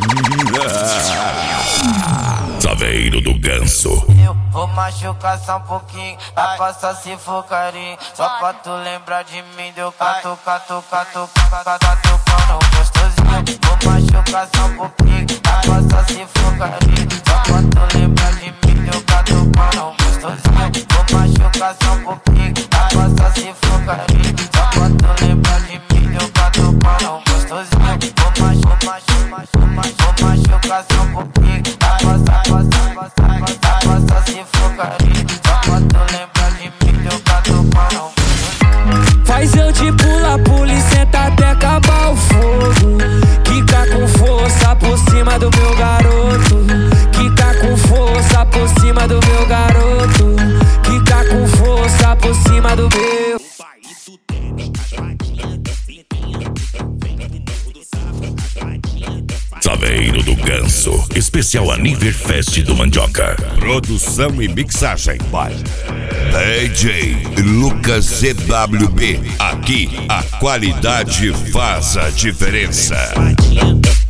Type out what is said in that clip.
Saveiro do Ganso. Eu vou machucar só um pouquinho, vai passar se for carinho. Só pra tu lembrar de mim, deu cato, cato, cato, cato, pano gostosinho. Vou machucar só um pouquinho, vai passar se for carinho. Só pra tu lembrar de mim, deu cato, pano gostosinho. Vou machucar só um pouquinho, vai passar se for carinho. Só pra tu lembrar de mim, deu cato, pano gostosinho. Vou machucar só um pouquinho, vai passar se for carinho. Só pra tu lembrar de mim, deu cato, pano. Faz eu te pula e senta até acabar o fogo. Quica com força por cima do meu garoto. Quica com força por cima do meu garoto. Quica com força por cima do meu. Saveiro do Ganso, especial Aniverfest do Mandioca. Produção e mixagem by DJ Lucas CWB. Aqui a qualidade faz a diferença.